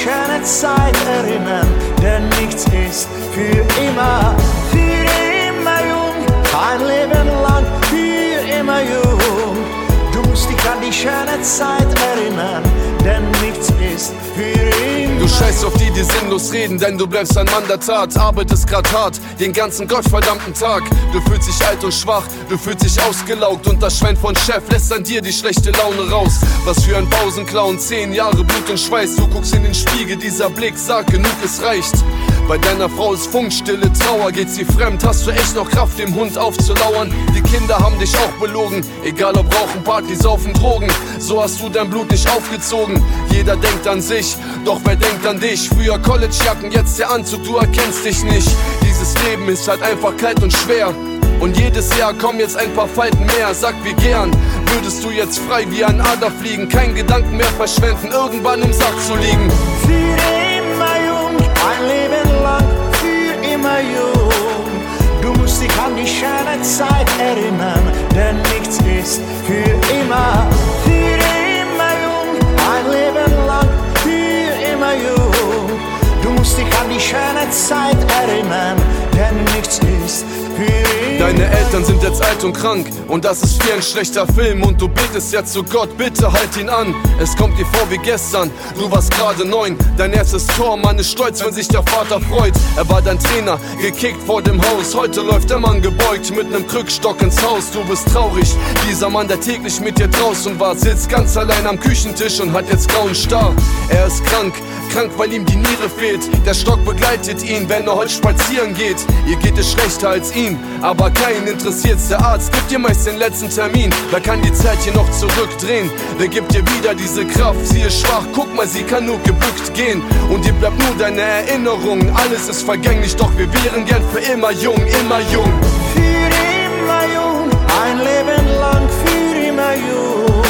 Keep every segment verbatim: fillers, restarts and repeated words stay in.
schöne Zeit erinnern, denn nichts ist für immer, für immer jung, ein Leben lang, für immer jung. Du musst dich an die schöne Zeit erinnern, denn nichts ist für immer. Du scheißt auf die, die sinnlos reden, denn du bleibst ein Mann der Tat. Arbeitest grad hart, den ganzen gottverdammten Tag. Du fühlst dich alt und schwach, du fühlst dich ausgelaugt, und das Schwein von Chef lässt an dir die schlechte Laune raus. Was für ein Pausenclown, zehn Jahre Blut und Schweiß. Du guckst in den Spiegel, dieser Blick sagt, genug, es reicht. Bei deiner Frau ist Funkstille Trauer, geht sie fremd, hast du echt noch Kraft, dem Hund aufzulauern? Die Kinder haben dich auch belogen, egal ob Rauchen, Party, Saufen, Drogen. So hast du dein Blut nicht aufgezogen. Jeder denkt an sich, doch wer denkt an dich? Früher Collegejacken, jetzt der Anzug, du erkennst dich nicht. Dieses Leben ist halt einfach kalt und schwer. Und jedes Jahr kommen jetzt ein paar Falten mehr. Sag wie gern, würdest du jetzt frei wie ein Adler fliegen, kein Gedanken mehr verschwenden, irgendwann im Sack zu liegen. Für immer jung, ein Leben lang, für immer jung. Du musst dich an die schöne Zeit erinnern, denn nichts ist für immer. Für immer jung, ein Leben lang, für immer jung. Du musst dich an die schöne Zeit erinnern, denn nichts ist für immer. Deine Eltern sind jetzt alt und krank, und das ist wie ein schlechter Film, und du betest jetzt zu Gott, bitte halt ihn an. Es kommt dir vor wie gestern, du warst gerade neun. Dein erstes Tor, man ist stolz, wenn sich der Vater freut. Er war dein Trainer, gekickt vor dem Haus. Heute läuft der Mann gebeugt mit nem Krückstock ins Haus. Du bist traurig, dieser Mann, der täglich mit dir draußen war, sitzt ganz allein am Küchentisch und hat jetzt grauen Star. Er ist krank, krank, weil ihm die Niere fehlt. Der Stock begleitet ihn, wenn er heute spazieren geht. Ihr geht es schlechter als ihm, aber keinen interessiert's. Der Arzt gibt dir meist den letzten Termin. Wer kann die Zeit hier noch zurückdrehen? Wer gibt dir wieder diese Kraft? Sie ist schwach, guck mal, sie kann nur gebückt gehen. Und dir bleibt nur deine Erinnerung. Alles ist vergänglich, doch wir wären gern für immer jung, immer jung. Für immer jung, ein Leben lang, für immer jung.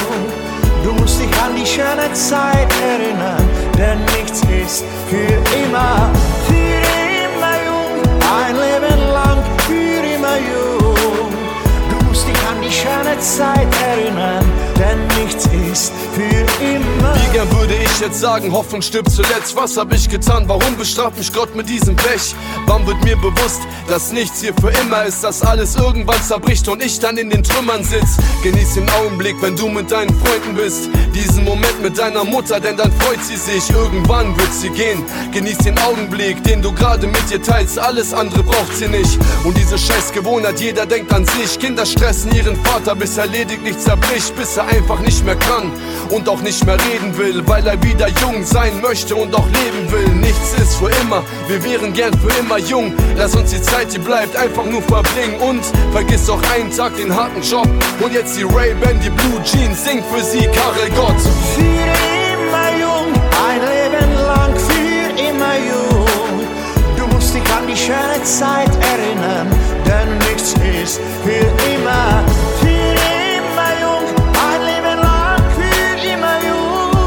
Du musst dich an die schöne Zeit erinnern, denn nichts ist für immer. Für immer jung, ein Leben lang, für immer jung. Du musst dich an die schöne Zeit erinnern, denn nichts ist für immer. Wie gern würde ich jetzt sagen, Hoffnung stirbt zuletzt. Was hab ich getan? Warum bestraft mich Gott mit diesem Pech? Wann wird mir bewusst, dass nichts hier für immer ist, dass alles irgendwann zerbricht und ich dann in den Trümmern sitz? Genieß den Augenblick, wenn du mit deinen Freunden bist, diesen Moment mit deiner Mutter, denn dann freut sie sich. Irgendwann wird sie gehen. Genieß den Augenblick, den du gerade mit dir teilst. Alles andere braucht sie nicht. Und diese scheiß Gewohnheit, jeder denkt an sich. Kinder stressen ihren Vater, bis er lediglich zerbricht, bis er einfach nicht mehr kann und auch nicht mehr reden will, weil er wieder jung sein möchte und auch leben will. Nichts ist für immer, wir wären gern für immer jung. Lass uns die Zeit, die bleibt, einfach nur verbringen, und vergiss doch einen Tag den harten Job. Und jetzt die Ray-Ban, die Blue Jeans, singt für sie Karel Gott. Für immer jung, ein Leben lang, für immer jung. Du musst dich an die schöne Zeit erinnern, denn nichts ist für immer. Für immer jung, ein Leben lang, für immer jung.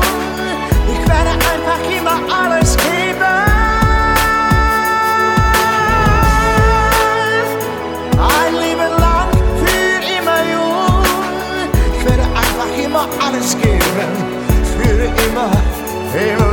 Ich werde einfach immer alles geben. Ein Leben lang, für immer jung. Ich werde einfach immer alles geben. Für immer, immer.